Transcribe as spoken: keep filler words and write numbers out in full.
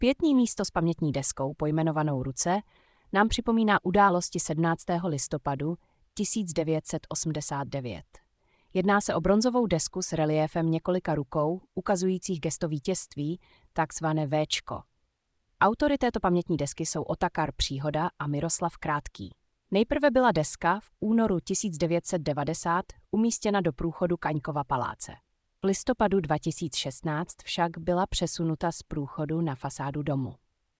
Květní místo s pamětní deskou pojmenovanou Ruce nám připomíná události sedmnáctého listopadu tisíc devět set osmdesát devět. Jedná se o bronzovou desku s reliéfem několika rukou, ukazujících gesto vítězství, takzvané véčko. Autory této pamětní desky jsou Otakar Příhoda a Miroslav Krátký. Nejprve byla deska v únoru tisíc devět set devadesát umístěna do průchodu Kaňkova paláce. V listopadu dva tisíce šestnáct však byla přesunuta z průchodu na fasádu domu.